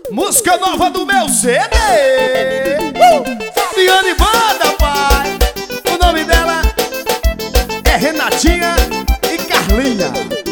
Música nova do meu CD. Fabiane Banda, pai. O nome dela é Renatinha e Carlinha.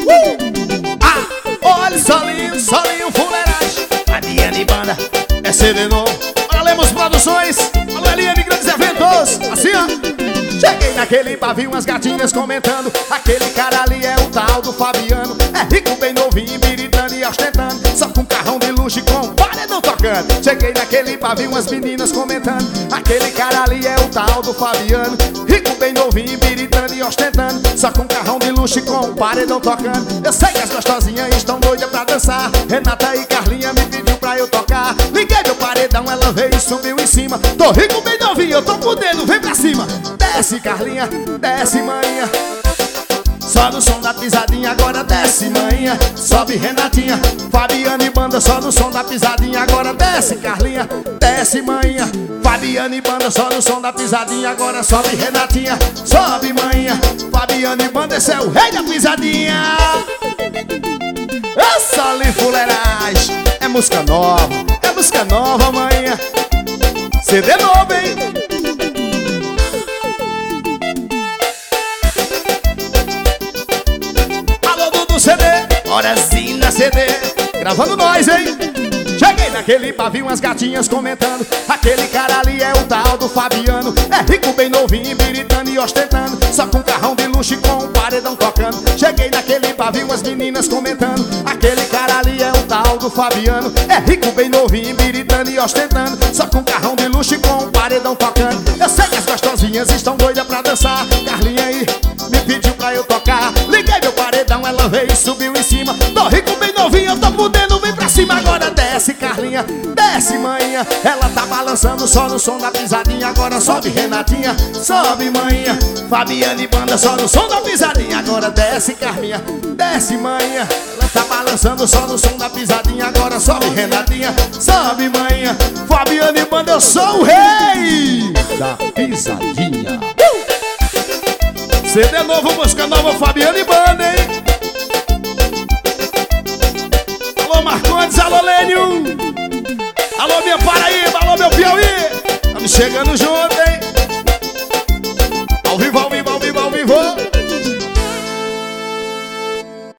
Olha, solinho, solinho, fuleiragem. Fabiane Banda é CD novo. Olha, Lemos Produções. Alô, Eliane, grandes eventos. Assim, ó. Cheguei naquele bar, vi umas gatinhas comentando. Aquele cara ali é o tal do Fabiano. É rico, bem novinho, biritando e ostentando. Só com carrão de luxo e com paredão tocando. Cheguei naquele bar, vi umas meninas comentando. Aquele cara ali é o tal do Fabiano. Rico, bem novinho, biritando e ostentando. Só com carrão de luxo e com paredão tocando. Eu sei que as gostosinhas estão doidas pra dançar. Renata e Carlinha me pediu pra eu tocar. Liguei meu paredão, ela veio e subiu em cima. Tô rico, bem novinho, eu tô com o dedo, vem pra cima. Desce Carlinha, desce manhã. Só no som da pisadinha, agora desce manhã. Sobe Renatinha, Fabiane Banda. Só no som da pisadinha, agora desce Carlinha, desce manhã. Fabiane Banda, só no som da pisadinha, agora sobe Renatinha, sobe manhã. Fabiane Banda, esse é o rei da pisadinha. Essa ali fuleiragem. É música nova manhã. CD novo, hein? CD, Horazina CD, gravando nós, hein? Cheguei naquele bar, vi umas gatinhas comentando. Aquele cara ali é o tal do Fabiano. É rico, bem novinho, biritando e ostentando. Só com carrão de luxo e com um paredão tocando. Cheguei naquele bar, vi umas meninas comentando. Aquele cara ali é o tal do Fabiano. É rico, bem novinho, biritando e ostentando. Só com carrão de luxo e com um paredão tocando. Eu sei que as gostosinhas estão doidas pra dançar. Carlinha aí me pediu pra eu tocar. Liguei meu paredão, ela veio e subiu em cima. Tô rico, bem novinho, eu tô podendo, vem pra cima. Agora desce Carlinha, desce manhã. Ela tá balançando só no som da pisadinha. Agora sobe Renatinha, sobe manhã. Fabiane Banda, só no som da pisadinha. Agora desce Carlinha, desce manhã. Ela tá balançando só no som da pisadinha. Agora sobe Renatinha, sobe manhã. Fabiane Banda, eu sou o rei da pisadinha. CD novo, música nova, Fabiane Banda, hein? Alô, Marcondes, alô, Lênio. Alô, minha Paraíba, alô, meu Piauí. Estamos chegando juntos.